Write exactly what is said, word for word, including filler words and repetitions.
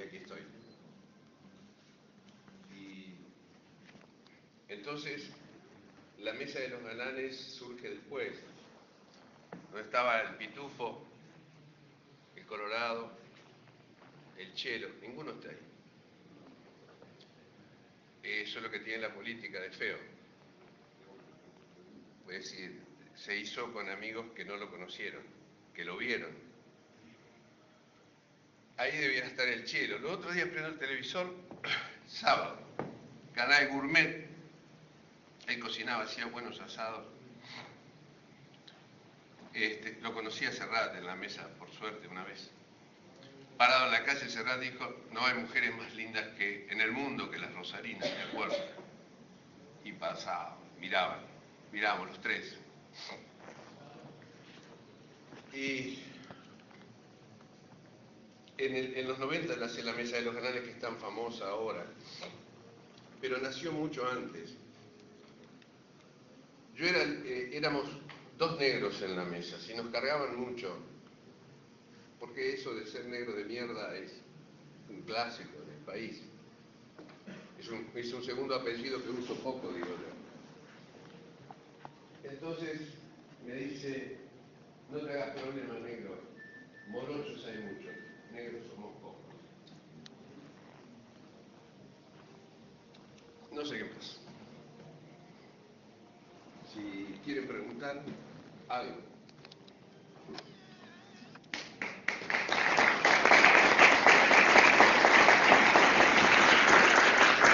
aquí estoy. Y entonces, la mesa de los galanes surge después. No estaba el Pitufo, el Colorado, el Chelo, ninguno está ahí. Eso es lo que tiene la política de feo. Es decir, se hizo con amigos que no lo conocieron, que lo vieron. Ahí debiera estar el Chelo. Los otros días prendo el televisor, sábado, Canal Gourmet. Él cocinaba, hacía buenos asados. Este, lo conocí a Serrat en la mesa, por suerte, una vez. Parado en la calle, Serrat dijo, no hay mujeres más lindas que en el mundo que las rosarinas, ¿de acuerdo? Y pasaban, miraban, mirábamos los tres. Y en, el, en los noventa nace la Mesa de los Galanes, que es tan famosa ahora, pero nació mucho antes. Yo era, eh, éramos dos negros en la mesa, si nos cargaban mucho, porque eso de ser negro de mierda es un clásico en el país. Es un, es un segundo apellido que uso poco, digo yo. Entonces me dice, no te hagas problema, negro, morochos hay muchos, negros somos pocos. No sé qué más. Si quieren preguntar algo.